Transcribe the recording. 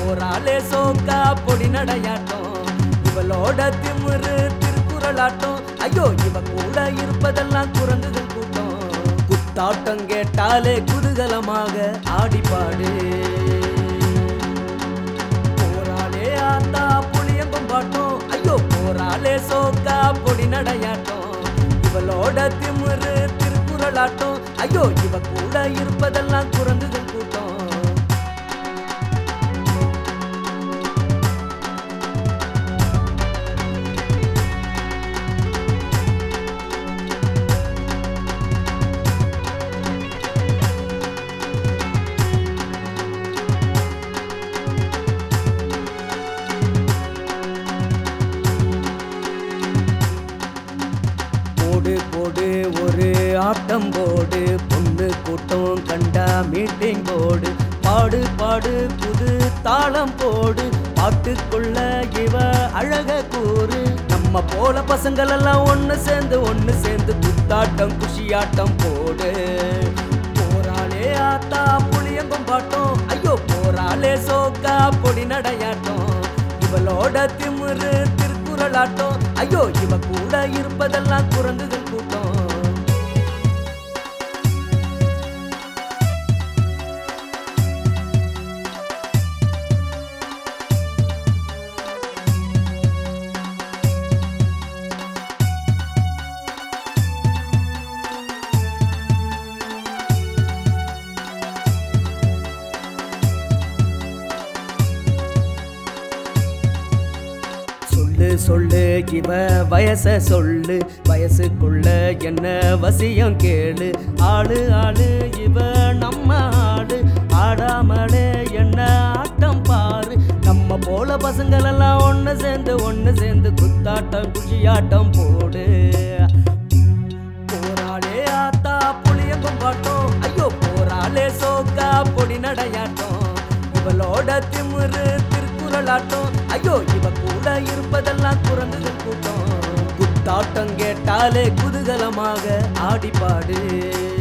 போராளே சோக்கா பொடி நடையாட்டம் இவளோட திமிரு திருக்குறளாட்டம் ஐயோ இவ கூட இருப்பதெல்லாம் குரங்குகள் கூட்டம் குத்தாட்டம் கேட்டாலே குதூகலமாக ஆடிப்பாடு போராளே ஆத்தா புளியங்கும் பாட்டம் ஐயோ போராளே சோக்கா பொடி நடையாட்டம் இவளோட திமிரு திருக்குறளாட்டம் ஐயோ இவ கூட இருப்பதெல்லாம் குரங்குகள் கூட்டம் போடு போடு ஒரு ஆட்டம் போடு பொண்ணு கூட்டம் கண்டா மீட்டிங் போடு பாடு பாடு புது தாளம் போடு பாட்டுக்குள்ள இவ அழக கூறு நம்ம போல பசங்கள் எல்லாம் ஒண்ணு சேர்ந்து குத்தாட்டம் குஷியாட்டம் போடு போராளே ஆத்தா புளியங்கும் பாட்டம் ஐயோ போராளே சோக்கா பொடி நடையாட்டம் இவளோட திமிரு திருக்குறளாட்டம் ஐயோ இவ கூட இருப்பதெல்லாம் குரங்குகள் கூட்டம் சொல்லு இவ வயச சொல்லு வயசுக்குள்ள என்ன வசியம் கேளு ஆளு ஆளு இவ நம்ம ஆடு ஆடாமலே என்ன ஆட்டம் பாரு நம்ம போல பசங்கள் எல்லாம் ஒண்ணு சேர்ந்து குத்தாட்டம் குஷியாட்டம் போடு போராளே ஆத்தா புளியங்கும் பாட்டம் ஐயோ போராளே சோக்கா பொடி நடையாட்டம் இவளோட திமிரு திருக்குறளாட்டம் ஐயோ இவ கூட இருப்பதெல்லாம் குரங்குகள் கூட்டம் குத்தாட்டம் கேட்டாலே குதூகலமாக ஆடிப்பாடு